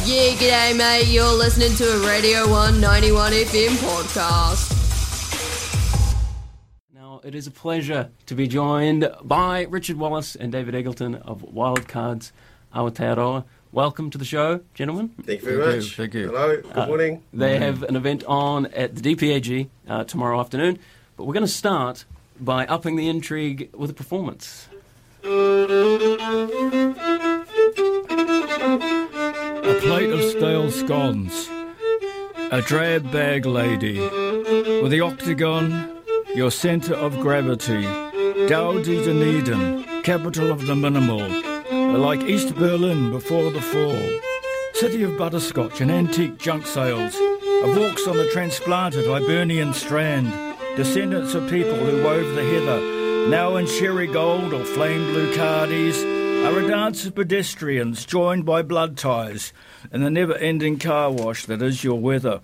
Yeah, g'day mate, you're listening to a Radio 191 FM podcast. Now, it is a pleasure to be joined by Richard Wallace and David Eggleton of Wildcards Aotearoa. Welcome to the show, gentlemen. Thank you very much. Thank you. Hello, good morning. They have an event on at the DPAG tomorrow afternoon, but we're going to start by upping the intrigue with a performance. A plate of stale scones, a drab bag lady, with the octagon, your centre of gravity, Dowdy Dunedin, capital of the minimal, like East Berlin before the fall, city of butterscotch and antique junk sales, of walks on the transplanted Hibernian strand, descendants of people who wove the heather, now in cherry gold or flame blue cardis, are a dance of pedestrians joined by blood ties in the never-ending car wash that is your weather.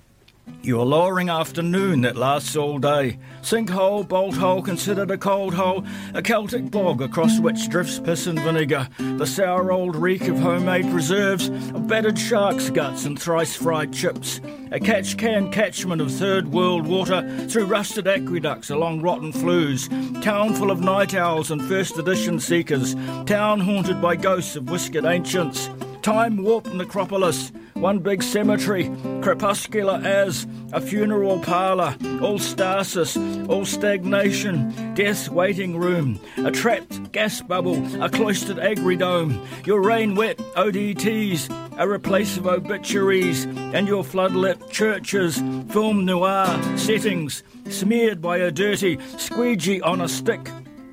Your lowering afternoon that lasts all day. Sinkhole, bolt hole, considered a cold hole, a Celtic bog across which drifts piss and vinegar, the sour old reek of homemade preserves, of battered shark's guts and thrice-fried chips, a catch-can catchment of third world water through rusted aqueducts along rotten flues, town full of night owls and first edition seekers, town haunted by ghosts of whiskered ancients, time-warped necropolis, one big cemetery, crepuscular as a funeral parlour, all stasis, all stagnation, death's waiting room, a trapped gas bubble, a cloistered agri-dome, your rain-wet ODTs, a replace of obituaries, and your floodlit churches, film noir settings, smeared by a dirty squeegee on a stick.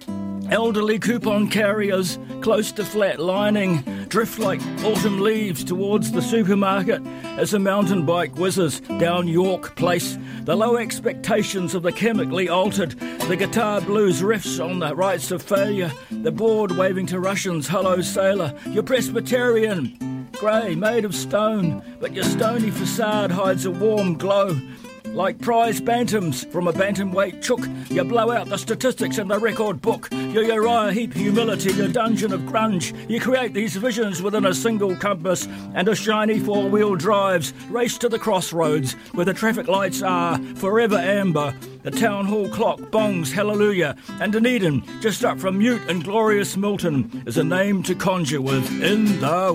Elderly coupon carriers, close to flat lining, drift like autumn leaves towards the supermarket as a mountain bike whizzes down York Place. The low expectations of the chemically altered, the guitar blues riffs on the rights of failure, the board waving to Russians, hello sailor, you're Presbyterian, grey, made of stone, but your stony facade hides a warm glow. Like prize bantams from a bantamweight chook, you blow out the statistics in the record book. Your Uriah Heep humility, your dungeon of grunge. You create these visions within a single compass, and a shiny four-wheel drives race to the crossroads where the traffic lights are forever amber. The town hall clock bongs hallelujah, and Dunedin, just up from mute and glorious Milton, is a name to conjure with in the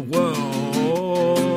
world.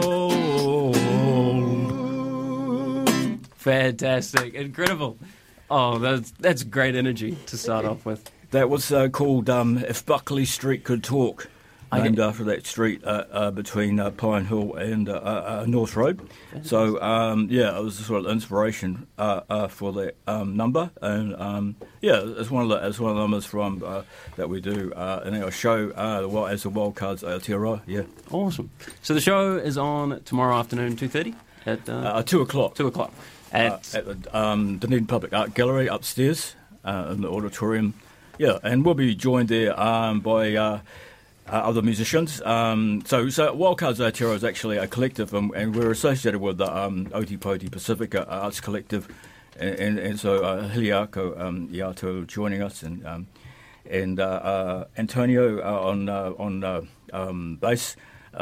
Fantastic, incredible. Oh, that's great energy to start off with. That was called If Buckley Street Could Talk, named after that street between Pine Hill and North Road. So, it was sort of inspiration for that number. And, it's one of the numbers from that we do in our show as the Wildcards Aotearoa. Yeah. Awesome. So the show is on tomorrow afternoon, 2:30? At 2 o'clock. 2 o'clock. At the Dunedin Public Art Gallery upstairs in the auditorium. Yeah, and we'll be joined there by other musicians. So Wildcards Aotearoa is actually a collective, and we're associated with the Otipoti Pacifica Arts Collective, and so Hiliako Iato joining us, and Antonio on bass.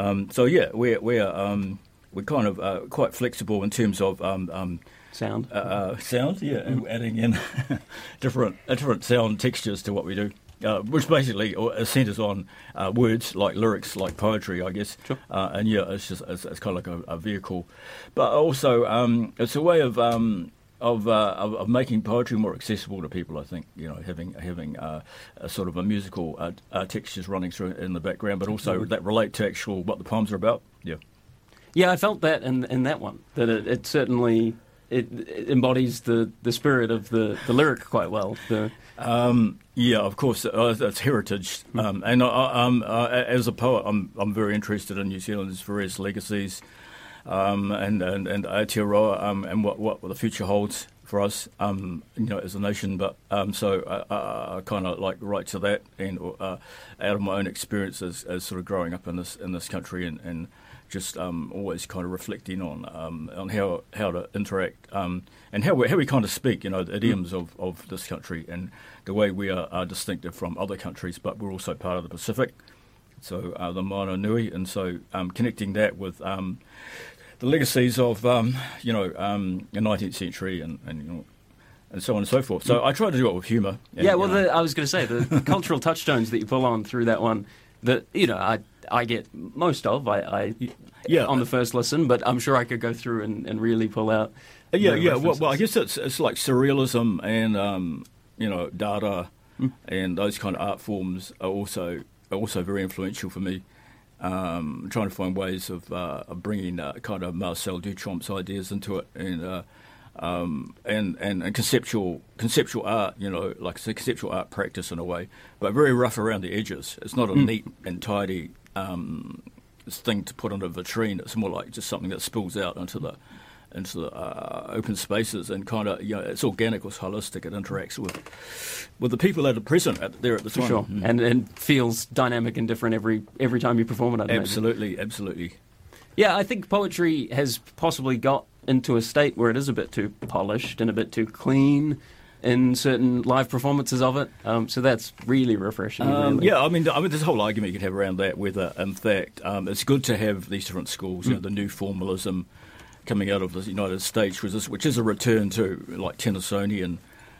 We're kind of quite flexible in terms of sound, and adding in different sound textures to what we do, which basically centres on words like lyrics, like poetry, I guess. Sure. It's kind of like a vehicle, but also it's a way of making poetry more accessible to people. I think having a sort of a musical textures running through in the background, but also that relate to actual what the poems are about. Yeah. Yeah, I felt that in that one, that it certainly it embodies the spirit of the lyric quite well. Of course, it's heritage. And as a poet, I'm very interested in New Zealand's various legacies and Aotearoa and what the future holds for us, as a nation. But so I kind of like write to that, and out of my own experiences as sort of growing up in this country and just always kind of reflecting on how to interact and how we kind of speak, the idioms of this country and the way we are distinctive from other countries, but we're also part of the Pacific. so the Mana Nui, and so connecting that with the legacies of the 19th century and so on and so forth. So I try to do it with humour. I was going to say the cultural touchstones that you pull on through that one that I get most of. I on the first listen, but I'm sure I could go through and really pull out. Well, I guess it's like surrealism and Dada and those kind of art forms are also very influential for me. Trying to find ways of bringing kind of Marcel Duchamp's ideas into it and conceptual art, like it's a conceptual art practice in a way, but very rough around the edges. It's not a neat and tidy thing to put on a vitrine. It's more like just something that spills out into the open spaces and kind of it's organic, it's holistic. It interacts with the people that are present there at the time. For sure, and feels dynamic and different every time you perform it. Absolutely. Yeah, I think poetry has possibly got into a state where it is a bit too polished and a bit too clean in certain live performances of it. So that's really refreshing. Really. Yeah, I mean, there's a whole argument you could have around that, whether, in fact, it's good to have these different schools, the new formalism coming out of the United States, which is a return to, like, Tennysonian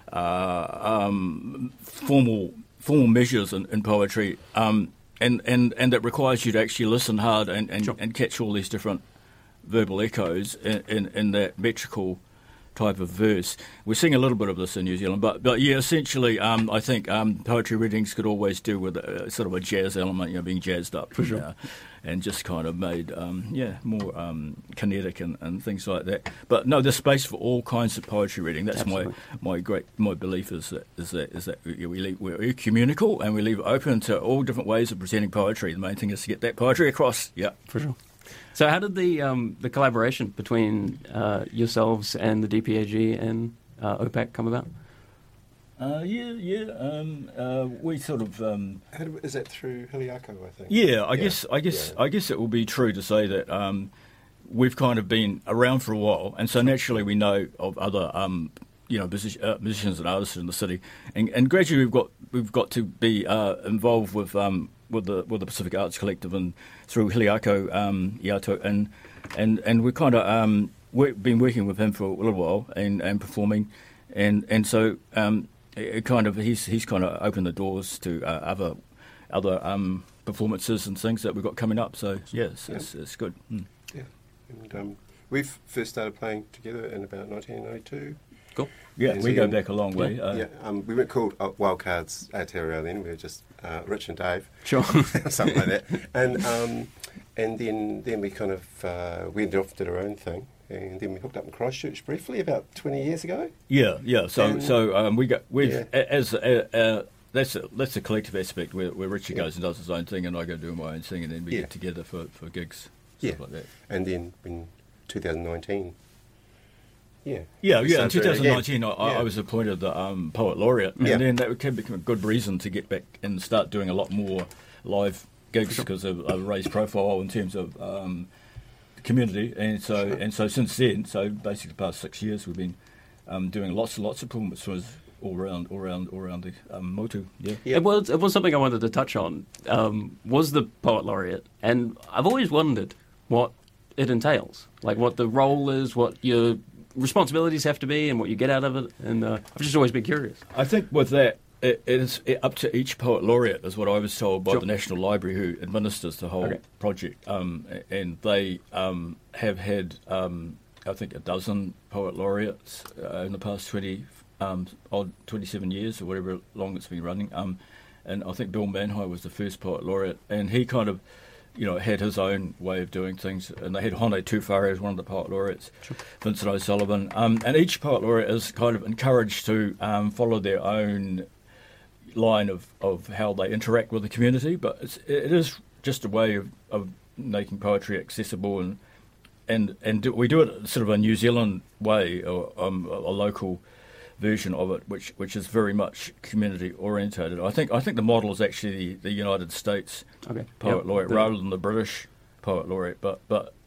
formal measures in poetry, and that requires you to actually listen hard and catch all these different verbal echoes in that metrical type of verse. We're seeing a little bit of this in New Zealand, but yeah, essentially, I think poetry readings could always do with sort of a jazz element, being jazzed up, for sure, and just kind of made, more kinetic and things like that. But no, there's space for all kinds of poetry reading. That's my belief is that we're ecumenical and we leave it open to all different ways of presenting poetry. The main thing is to get that poetry across. Yeah, for sure. So how did the collaboration between yourselves and the DPAG and OPAC come about? We sort of. Is that through Hiliako, I think? Yeah, I guess it will be true to say that we've kind of been around for a while, and so naturally we know of other musicians and artists in the city, and gradually we've got to be involved with the Pacific Arts Collective and through Hiliako Yato, and we kind of been working with him for a little while and performing, and so it kind of he's kind of opened the doors to other performances and things that we've got coming up. So yes, it's good. Yeah, and we've first started playing together in about 1992. Cool. Yeah, we go back a long way. We weren't called Wildcards Aotearoa then. We were just Rich and Dave. Sure. Something like that. And then we kind of went off, did our own thing, and then we hooked up in Christchurch briefly about 20 years ago. Yeah. So that's a collective aspect where Richie goes and does his own thing, and I go do my own thing, and then we get together for gigs, stuff like that. And then in 2019. In 2019, I was appointed the Poet Laureate, and then that became a good reason to get back and start doing a lot more live gigs because of a raised profile in terms of the community, and so since then, so basically the past 6 years, we've been doing lots of performances all around the motu. Yeah. It was something I wanted to touch on. Was the Poet Laureate, and I've always wondered what it entails, like what the role is, what your responsibilities have to be, and what you get out of it. And I've just always been curious. I think with that, it is up to each Poet Laureate, is what I was told by the National Library, who administers the whole project. And they have had, I think, a dozen Poet Laureates in the past 27 years, or whatever long it's been running. And I think Bill Manhai was the first Poet Laureate, and he kind of had his own way of doing things, and they had Hone Tūwhare as one of the Poet Laureates, Vincent O'Sullivan, and each Poet Laureate is kind of encouraged to follow their own line of how they interact with the community, but it is just a way of making poetry accessible, and we do it sort of a New Zealand way, or a local version of it, which is very much community orientated. I think the model is actually the United States Poet Laureate rather than the British Poet Laureate. But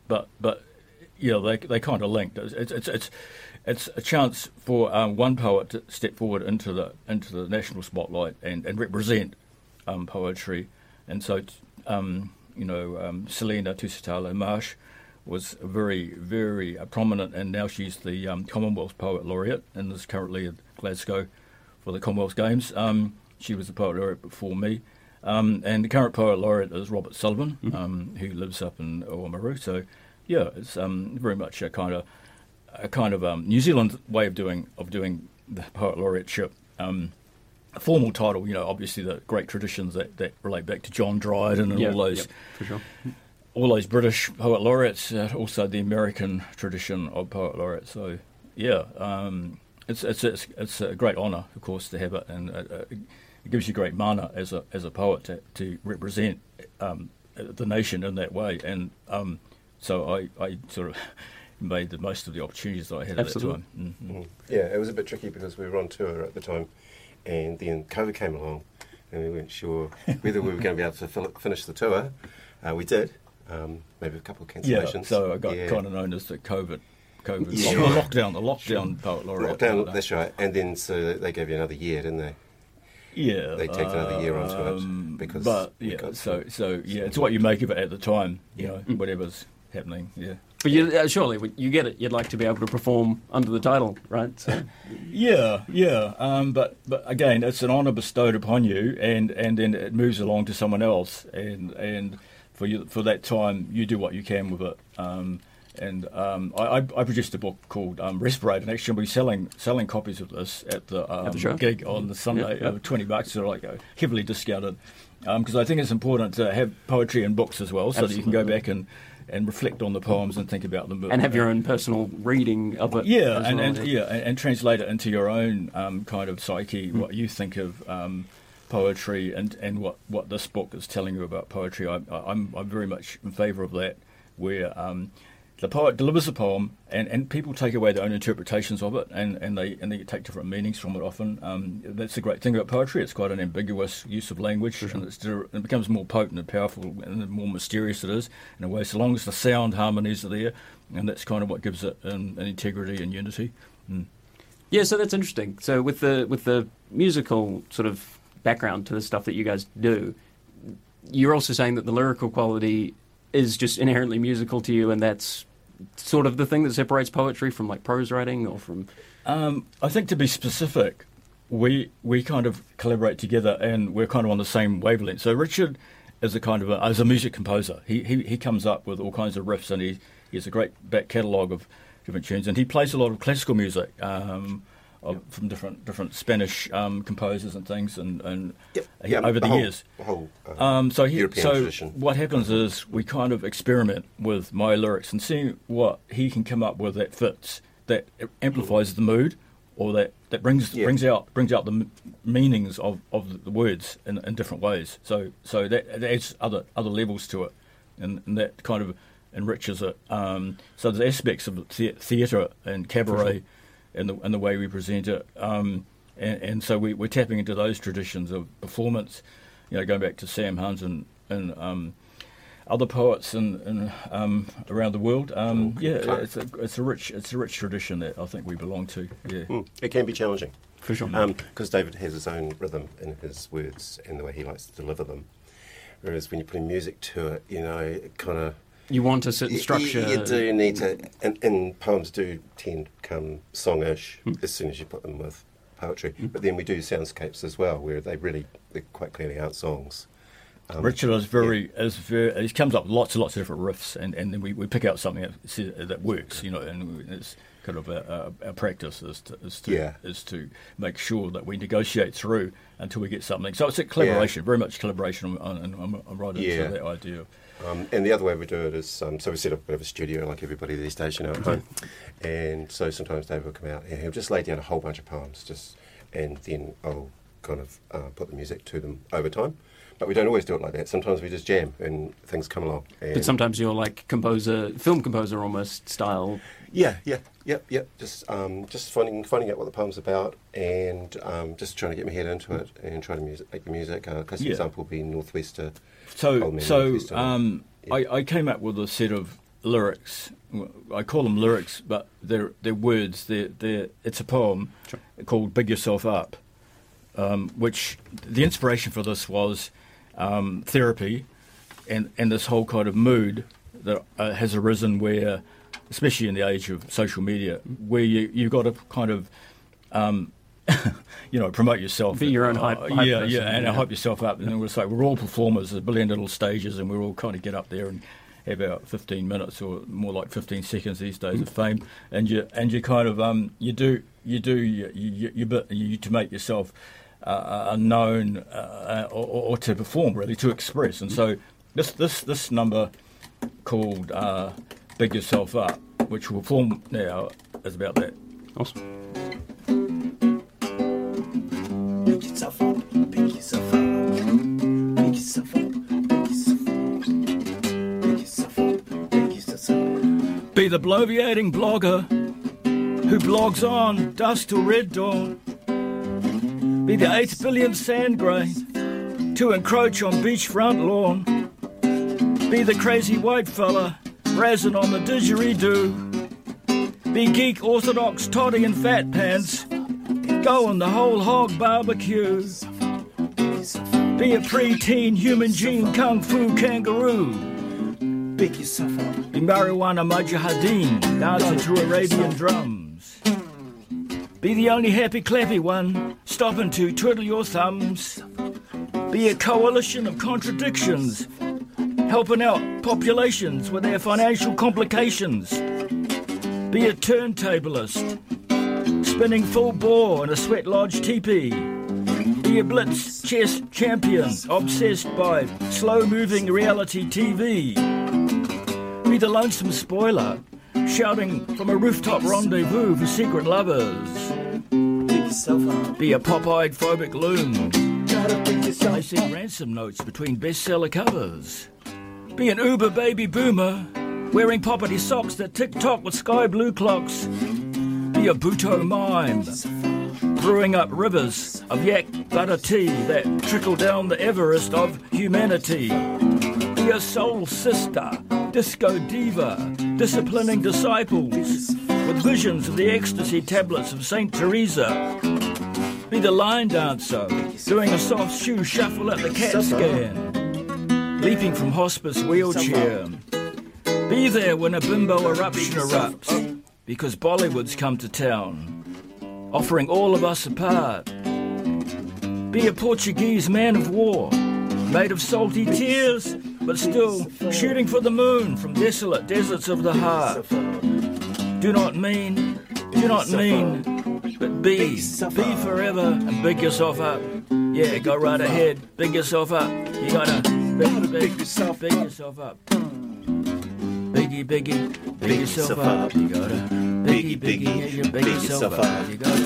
they kind of linked. It's a chance for one poet to step forward into the national spotlight and represent poetry, and so Selena Tusitala Marsh was very, very prominent, and now she's the Commonwealth Poet Laureate and is currently at Glasgow for the Commonwealth Games. She was the Poet Laureate before me. And the current Poet Laureate is Robert Sullivan, who lives up in Oamaru. So, yeah, it's very much a kind of New Zealand way of doing the Poet Laureateship. A formal title, obviously the great traditions that relate back to John Dryden and all those, for sure. all those British Poet Laureates, also the American tradition of Poet Laureate. So, yeah, it's a great honour, of course, to have it, and it gives you great mana as a poet to represent the nation in that way. And so I sort of made the most of the opportunities that I had Absolutely. at that time. Mm-hmm. Yeah, it was a bit tricky because we were on tour at the time, and then COVID came along, and we weren't sure whether we were going to be able to finish the tour. We did, maybe a couple of cancellations. Yeah, so I got kind of known as the COVID lockdown Poet Laureate. Lockdown, that's right. And then so they gave you another year, didn't they? Yeah, they take another year onto it because. But yeah, it's what you make of it at the time. Whatever's happening. Yeah. But surely, when you get it, you'd like to be able to perform under the title, right? So. Yeah. But again, it's an honour bestowed upon you, and then it moves along to someone else, and for that time, you do what you can with it. I produced a book called Respirate, and actually we'll be selling copies of this at the gig on the Sunday, $20, so like heavily discounted, because I think it's important to have poetry in books as well, so that you can go back and reflect on the poems and think about them. And have your own personal reading of it. Yeah, and translate it into your own kind of psyche, what you think of poetry and what this book is telling you about poetry. I'm very much in favour of that, where the poet delivers a poem and people take away their own interpretations of it and they take different meanings from it often. That's the great thing about poetry. It's quite an ambiguous use of language, and it becomes more potent and powerful and the more mysterious it is in a way, so long as the sound harmonies are there, and that's kind of what gives it an integrity and unity. Yeah, so that's interesting. So with the musical sort of background to the stuff that you guys do, you're also saying that the lyrical quality is just inherently musical to you, and that's sort of the thing that separates poetry from like prose writing or from... I think, to be specific, we kind of collaborate together, and we're kind of on the same wavelength. So Richard is as a music composer. He comes up with all kinds of riffs, and he has a great back catalogue of different tunes, and he plays a lot of classical music from different Spanish composers and things, and over the years. Tradition. What happens is we kind of experiment with my lyrics and seeing what he can come up with that fits, that amplifies the mood, or that brings out the meanings of the words in different ways. So that adds other levels to it, and that kind of enriches it. So there's aspects of theatre and cabaret and the way we present it, and so we're tapping into those traditions of performance, going back to Sam Hunt and other poets and around the world. It's a rich tradition that I think we belong to. Yeah, it can be challenging for sure, because David has his own rhythm in his words and the way he likes to deliver them. Whereas when you put music to it, it kind of... You want a certain structure. You do need to, and poems do tend to become songish as soon as you put them with poetry. But then we do soundscapes as well, where they quite clearly aren't songs. Richard he comes up with lots and lots of different riffs, and then we pick out something that works, and it's kind of our practice is to make sure that we negotiate through until we get something. So it's a collaboration, very much collaboration, and I'm right into that idea. And the other way we do it is, so we set up a bit of a studio like everybody these days, at home. And so sometimes David will come out and he'll just lay down a whole bunch of poems, and then I'll kind of put the music to them over time. But we don't always do it like that. Sometimes we just jam and things come along. But sometimes you're like film composer almost style. Yeah. Just finding out what the poem's about, and just trying to get my head into it and try to make the music. Classic example would be Northwester. I came up with a set of lyrics. I call them lyrics, but they're words. It's a poem called "Big Yourself Up," which the inspiration for this was therapy, this whole kind of mood that has arisen where, especially in the age of social media, where you've got to kind of, promote yourself. Be your own hype person, and hype yourself up. And it's like we're all performers, there's a billion little stages, and we're all kind of get up there and have about 15 minutes or more like 15 seconds these days of fame, and you kind of you to make yourself known or to perform, really, to express. And so this number called Big Yourself Up, which we'll perform now, is about that. Awesome. Pick yourself up, pick yourself up, pick yourself up, pick yourself up, pick yourself up, pick yourself up. Be the bloviating blogger who blogs on dusk till red dawn. Be the 8 billion sand grain to encroach on beachfront lawn. Be the crazy white fella razzing on the didgeridoo. Be geek orthodox toddy and fat pants going the whole hog barbecue. Be a pre-teen human gene kung fu kangaroo. Pick yourself up. Be marijuana mujahideen dancing to Arabian drums. Be the only happy clappy one stopping to twiddle your thumbs. Be a coalition of contradictions helping out populations with their financial complications. Be a turntablist spinning full bore in a sweat lodge teepee. Be a blitz chess champion obsessed by slow-moving reality TV. Be the lonesome spoiler shouting from a rooftop rendezvous for secret lovers. Pick yourself up. Be a pop-eyed phobic loon Gotta pick yourself placing up. ransom notes between bestseller covers. Be an Uber baby boomer wearing poppity socks that tick-tock with sky blue clocks. Be a Buto mime brewing up rivers of yak butter tea that trickle down the Everest of humanity. Be a soul sister, disco diva, disciplining disciples with visions of the ecstasy tablets of St. Teresa. Be the line dancer doing a soft shoe shuffle at the CAT scan, leaping from hospice wheelchair. Be there when a bimbo eruption erupts, because Bollywood's come to town, offering all of us a part. Be a Portuguese man of war, made of salty tears, but still shooting for the moon from desolate deserts of the heart. Do not mean, but be forever and big yourself up. Yeah, go right ahead, big yourself up. You gotta big yourself up. Biggie, big yourself up. You gotta biggie, yeah, you big yourself up. You gotta.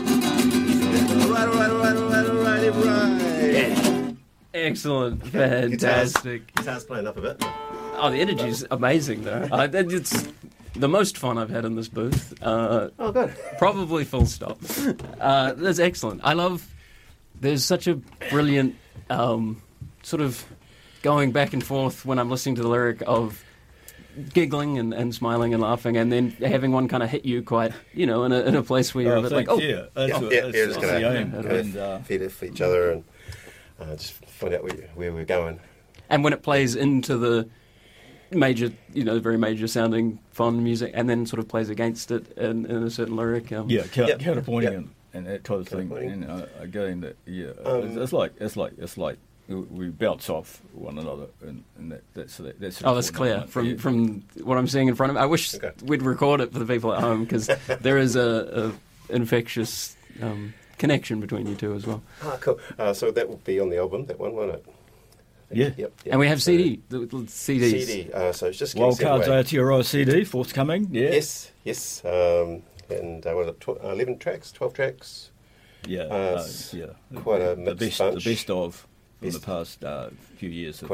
Right. Yeah. Excellent, fantastic. Guitar's playing up a bit. Oh, the energy's amazing, though. It's the most fun I've had in this booth. Oh, good. Probably full stop. That's excellent. I love. There's such a brilliant sort of going back and forth when I'm listening to the lyric of giggling and smiling and laughing, and then having one kind of hit you quite, in a place where you're a bit like, You're just going to feed it for each other and just find out where we're going. And when it plays into the major, very major sounding fun music, and then sort of plays against it in a certain lyric. Counterpointing and that kind of thing. And again, that it's like we bounce off one another, and that's that's clear from what I'm seeing in front of me. I wish we'd record it for the people at home, because there is a infectious connection between you two as well. Ah, cool. So that will be on the album, that one, won't it? Yeah. Yep. And we have CDs. CD. So it's just Wildcards Aotearoa CD forthcoming. Yeah. Yes. And what is it? 11 tracks, 12 tracks. Yeah. Quite a mixed bunch. The best of from the past few years.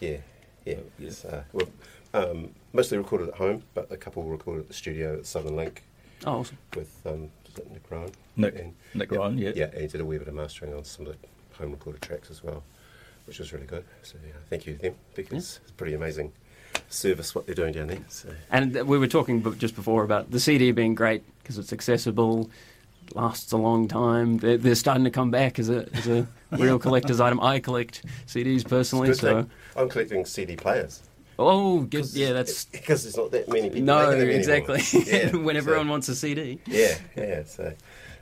Mostly recorded at home, but a couple recorded at the studio at Southern Link. Oh, awesome. With Nick Ryan. Nick Ryan, yeah. Yeah, and he did a wee bit of mastering on some of the home recorded tracks as well, which was really good. So thank you to them, because it's pretty amazing service what they're doing down there. So. And we were talking just before about the CD being great because it's accessible, lasts a long time. They're starting to come back as a real collector's item. I collect CDs personally, Good so thing. I'm collecting CD players. that's Because there's not that many people no, making them exactly. anymore. Yeah, when so- everyone wants a CD. Yeah. So,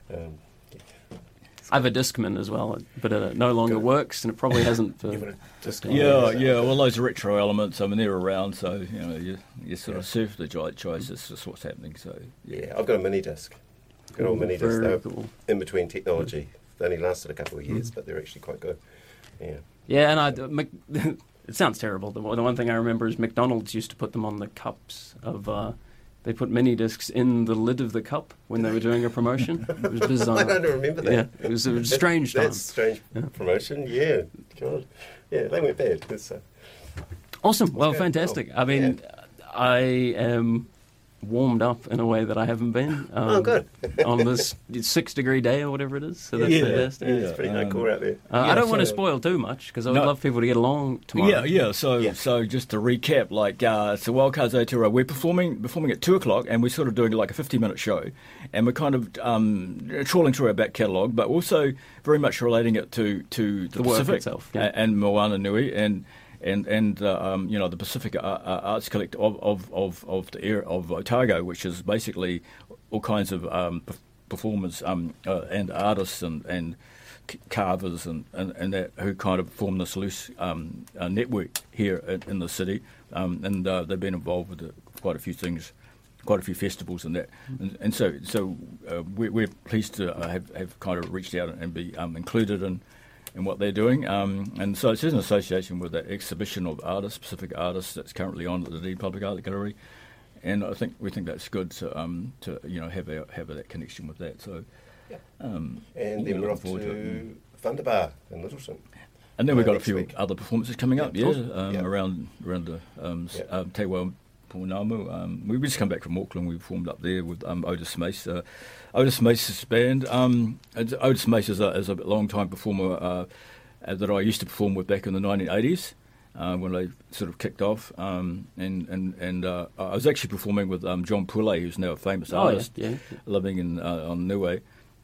I have a Discman as well, but it no longer works, and it probably hasn't for. Well, those retro elements, I mean, they're around, so, you sort of surf the choices, just what's happening, so, Yeah, I've got a mini disc. Good old mini disc. Very They're cool. in between technology. They only lasted a couple of years, but they're actually quite good. Yeah. Yeah, and it sounds terrible. The one thing I remember is McDonald's used to put them on the cups of. They put mini discs in the lid of the cup when they were doing a promotion. It was bizarre. I don't remember that. Yeah, it was a strange time. That's strange promotion. Yeah, God. Yeah, they went bad. Awesome. Well, good. fantastic. Cool. I mean, I am warmed up in a way that I haven't been. Good. On this 6-degree day or whatever it is. So that's fantastic. Yeah, it's pretty cool out there. I don't want to spoil too much because I would love people to get along tomorrow. So just to recap, so Wildcards Aotearoa, we're performing at 2 o'clock, and we're sort of doing like a 50-minute show, and we're kind of trawling through our back catalogue, but also very much relating it to the work Pacific itself, and Moana Nui and the Pacific Arts Collective of the area of Otago, which is basically all kinds of performers and artists and carvers and that who kind of form this loose network here in the city, and they've been involved with quite a few things, quite a few festivals and that, and so we're pleased to have kind of reached out and be included in what they're doing, and so it's in association with that exhibition of artists, Pacific artists, that's currently on at the Dean Public Art Gallery, and we think that's good to have that connection with that. So, And then we're off to Thunderbar in Littleton. And then we've got a next few week. other performances coming up, Awesome. around the Te Wao Pounamu. We just come back from Auckland. We performed up there with Otis Mace. Otis Mace's band. Otis Mace is a long-time performer that I used to perform with back in the 1980s when they sort of kicked off. And I was actually performing with John Pule, who's now a famous artist, living in on Niue,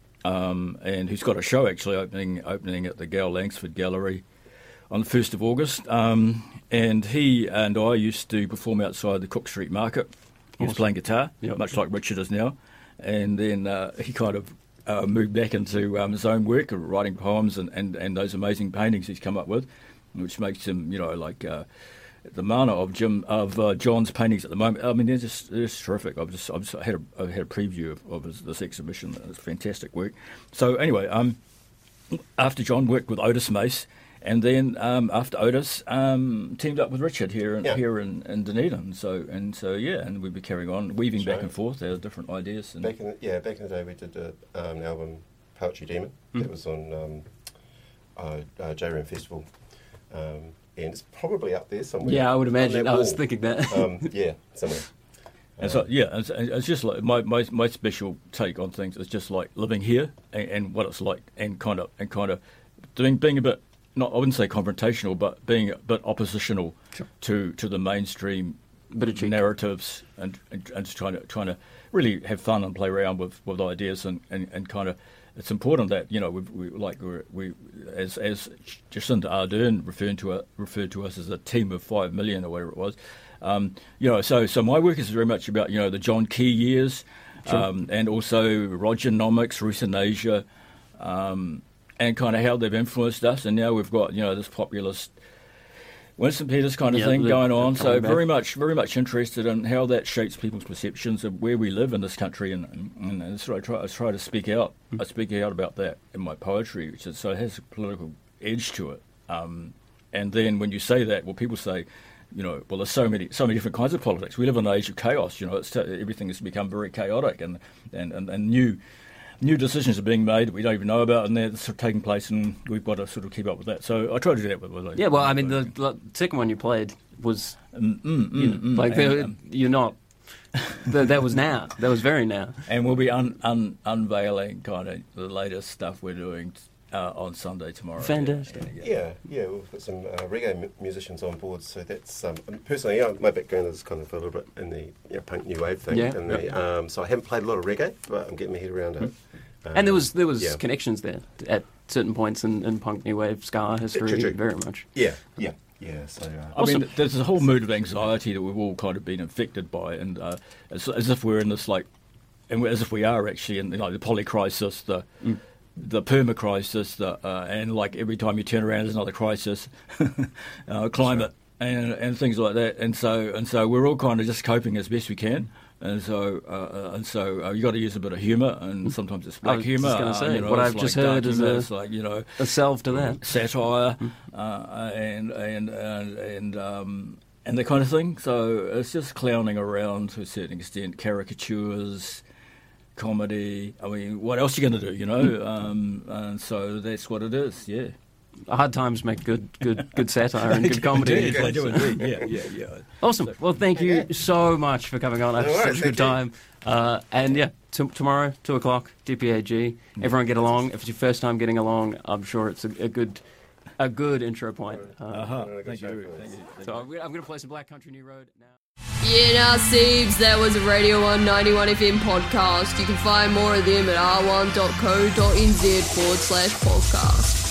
and who's got a show actually opening at the Gal Langsford Gallery on the 1st of August. And he and I used to perform outside the Cook Street Market. He was playing guitar, much like Richard is now. And then he kind of moved back into his own work, writing poems and those amazing paintings he's come up with, which makes him, the mana of John's paintings at the moment. I mean, they're just terrific. I've had a preview of this exhibition. It's fantastic work. So anyway, after John worked with Otis Mace. And then after Otis, teamed up with Richard here in Dunedin. And we've been carrying on, weaving back and forth our different ideas. And Back in the day, we did an album, Poetry Demon. That was on J-Room Festival. And it's probably up there somewhere. Yeah, I would on imagine. that I was wall. thinking that. Somewhere. And so, it's just like my special take on things is just like living here and what it's like, and kind of being a bit, not, I wouldn't say confrontational, but being a bit oppositional to the mainstream narratives and just trying to really have fun and play around with ideas and kind of. It's important that we as Jacinda Ardern referred to us as a team of 5 million or whatever it was. So my work is very much about the John Key years, and also Rogernomics, Euthanasia, and kind of how they've influenced us. And now we've got this populist Winston Peters kind of thing going on. So very much interested in how that shapes people's perceptions of where we live in this country, and so I try to speak out. I speak out about that in my poetry, so it has a political edge to it. And then when you say that, well, people say, well, there's so many different kinds of politics. We live in an age of chaos. Everything has become very chaotic, and new decisions are being made that we don't even know about, and they're sort of taking place, and we've got to sort of keep up with that. So I try to do that with yeah, well, I mean, the second one you played was you're not. That was now. That was very now. And we'll be unveiling kind of the latest stuff we're doing on Sunday tomorrow. Fantastic. Yeah, we've got some reggae musicians on board. So that's personally, my background is kind of a little bit in the punk new wave thing. Yeah. And so I haven't played a lot of reggae, but I'm getting my head around it. And there was yeah. connections there at certain points in punk new wave ska history, True. very much. Yeah. So I mean, there's a whole mood of anxiety that we've all kind of been infected by, and as if we're in this as if we are actually in the polycrisis, the permacrisis, and like every time you turn around, there's another crisis, climate and things like that, and so we're all kind of just coping as best we can. And so you got to use a bit of humour, and sometimes it's black humour. I was just going to say, what I've just heard is a salve to that. Satire, and that kind of thing. So it's just clowning around to a certain extent, caricatures, comedy. I mean, what else are you going to do, and so that's what it is, yeah. Hard times make good satire and good comedy. They do indeed. Yeah. Awesome. Well, thank you so much for coming on. I had such a good time. And yeah, tomorrow, 2:00, DPAG. Everyone get along. If it's your first time getting along, I'm sure it's a good intro point. Thank you. So I'm going to play some Black Country New Road now. Yeah, now, Siebes, that was a Radio 1 91 FM podcast. You can find more of them at r1.co.nz/podcast.